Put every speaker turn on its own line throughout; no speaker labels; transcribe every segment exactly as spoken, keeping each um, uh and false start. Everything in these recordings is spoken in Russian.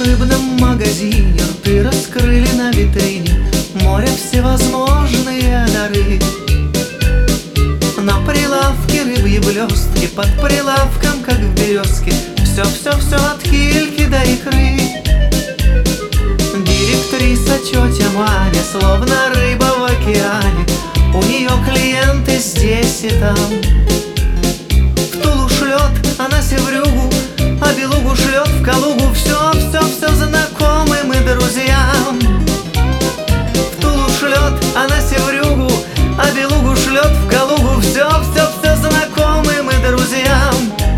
рыбном магазине рты раскрыли на витрине море всевозможные дары. На прилавке рыбьи блестки, под прилавком, как в березке, все-все-все от кильки до икры. Директриса тетя Маня, словно рыба в океане, у нее клиенты здесь и там. В Тулу шлет она севрюгу, а белугу шлет в Калугу. Все-все-все знакомым и друзьям. В Тулу шлет она севрюгу, а белугу шлет в Калугу. Все-все-все знакомым и друзьям.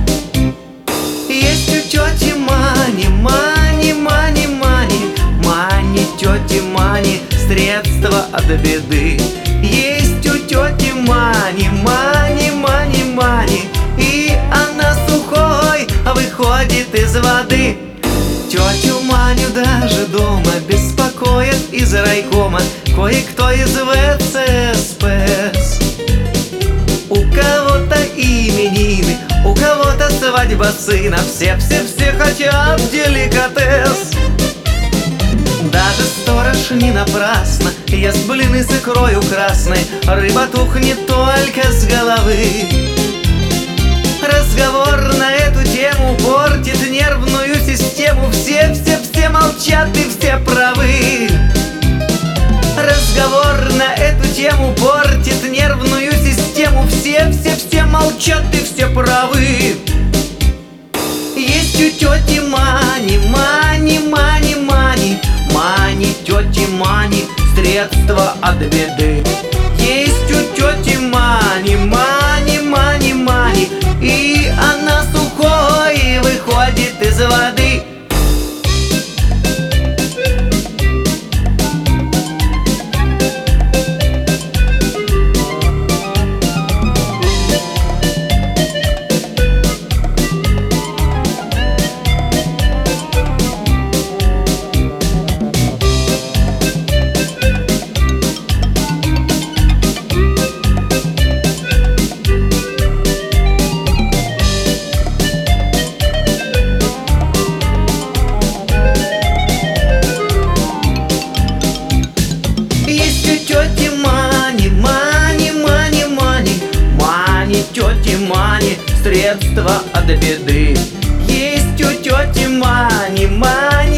Есть у тети Мани, Мани, Мани, Мани, Мани, тети Мани, средства от беды. Есть у тети Мани, Мани, Мани, Мани, и она сухой выходит из воды. Тетю Маню даже дома беспокоит из райкома кое-кто из вэ цэ эс пэ эс. У кого-то именины, у кого-то свадьба сына, все-все-все хотят деликатес. Даже сторож не напрасно ест блины с икрою красной, рыба тухнет только с головы. Разговор на эту тему портит нервную систему. Все-все-все молчат и все правы. Разговор на эту тему портит нервную систему. Все-все-все молчат и все правы. Есть у тети Мани, Мани, Мани, Мани, Мани, тети Мани, средства от беды. Есть у тети Мани, Мани, Мани, Мани, и она сухой выходит из воды. Тети Мани, средства от беды. Есть у тети Мани, Мани,